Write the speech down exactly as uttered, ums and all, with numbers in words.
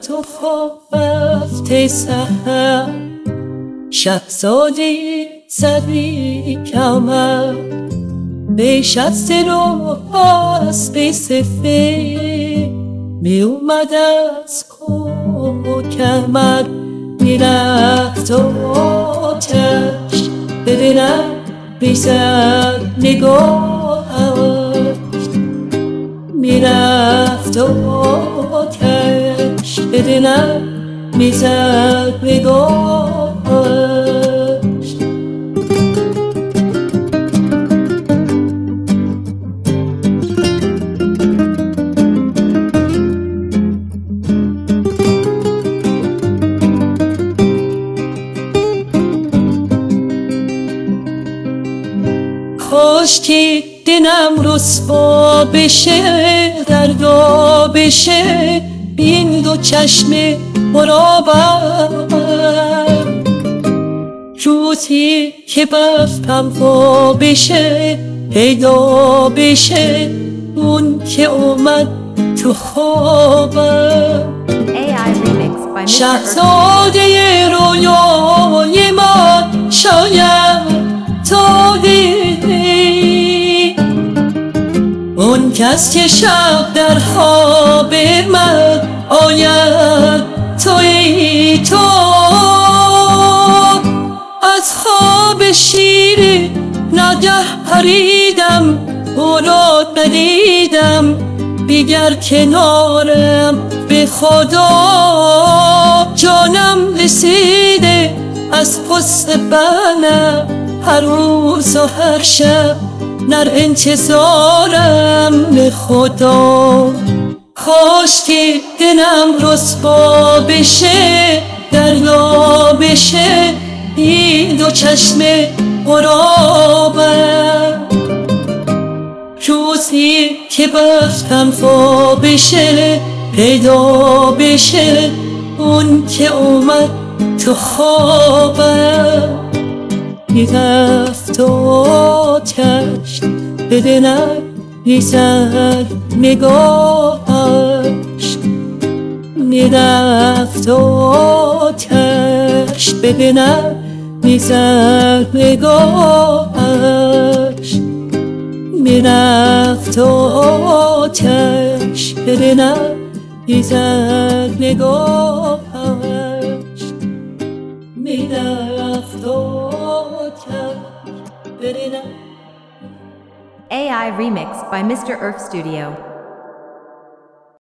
تو خواب رفته سحر، شهزاده سری کمر، به شست رو اسب سفید می اومد از کوکمر، میرفت و آتش به دلم میزد نگاهش، میرفت و آتش به دلم میزد نگاهش. کاش که دلم رسوا بشه، دردا بشه این دو چشم برابر، روزی که بختم وا بشه پیدا بشه اون که اومد تو خوابم. شهزاده رویای من شاید تو دیدی، اون کس که شب در خواب من آید تویی تو، از خواب شیری نگه پریدم او را ندیدم، بیگر کنارم به خدا جانم رسیده از حسن بنم، هر روز و هر شب در انتظارم به خدا. کاش که دلم رسوا بشه، دریا بشه این دو چشم غرابم، روزی که بختم وا بشه پیدا بشه اون که اومد تو خوابم، میرفت و آتش به دلم میزد نگاهش، میرفت و آتش به دلم میزد نگاهش، میرفت و آتش به دلم میزد نگاهش، میرفت و آتش به دلم. A I remix by Mister Earth Studio.